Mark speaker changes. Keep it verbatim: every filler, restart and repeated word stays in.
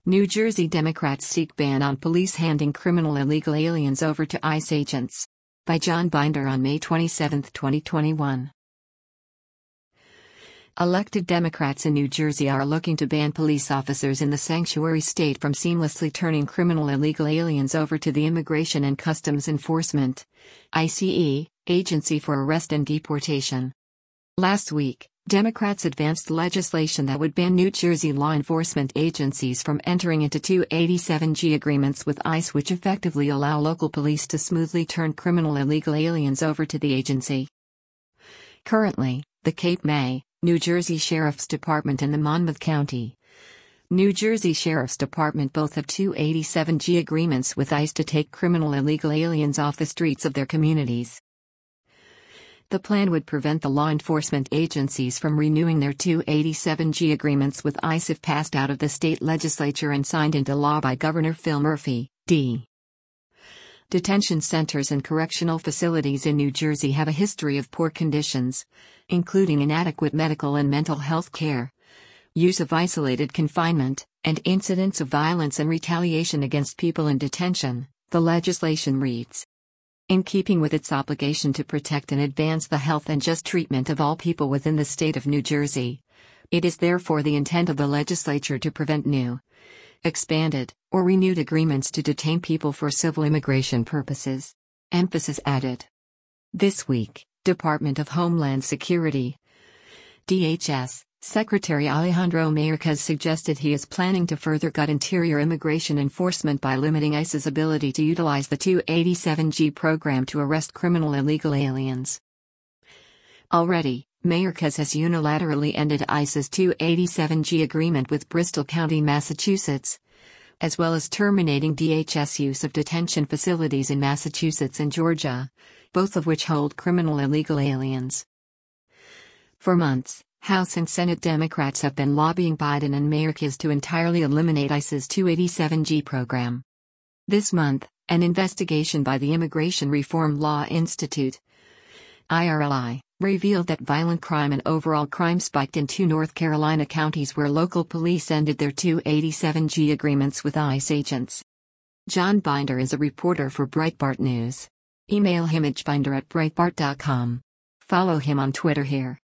Speaker 1: New Jersey Democrats seek ban on police handing criminal illegal aliens over to ICE agents. By John Binder on May twenty-seventh, twenty twenty-one. Elected Democrats in New Jersey are looking to ban police officers in the sanctuary state from seamlessly turning criminal illegal aliens over to the Immigration and Customs Enforcement (I C E) agency for arrest and deportation. Last week, Democrats advanced legislation that would ban New Jersey law enforcement agencies from entering into two eighty-seven G agreements with ICE, which effectively allow local police to smoothly turn criminal illegal aliens over to the agency. Currently, the Cape May, New Jersey Sheriff's Department and the Monmouth County, New Jersey Sheriff's Department both have two eighty-seven G agreements with ICE to take criminal illegal aliens off the streets of their communities. The plan would prevent the law enforcement agencies from renewing their two eighty-seven G agreements with ICE if passed out of the state legislature and signed into law by Governor Phil Murphy, D. Detention centers and correctional facilities in New Jersey have a history of poor conditions, including inadequate medical and mental health care, use of isolated confinement, and incidents of violence and retaliation against people in detention, the legislation reads. In keeping with its obligation to protect and advance the health and just treatment of all people within the state of New Jersey, it is therefore the intent of the legislature to prevent new, expanded, or renewed agreements to detain people for civil immigration purposes. Emphasis added. This week, Department of Homeland Security D H S Secretary Alejandro Mayorkas suggested he is planning to further gut interior immigration enforcement by limiting ICE's ability to utilize the two eighty-seven G program to arrest criminal illegal aliens. Already, Mayorkas has unilaterally ended ICE's two eighty-seven G agreement with Bristol County, Massachusetts, as well as terminating D H S use of detention facilities in Massachusetts and Georgia, both of which hold criminal illegal aliens. For months, House and Senate Democrats have been lobbying Biden and Mayorkas to entirely eliminate ICE's two eighty-seven G program. This month, an investigation by the Immigration Reform Law Institute, I R L I, revealed that violent crime and overall crime spiked in two North Carolina counties where local police ended their two eighty-seven G agreements with ICE agents. John Binder is a reporter for Breitbart News. Email him at binder at breitbart dot com. Follow him on Twitter here.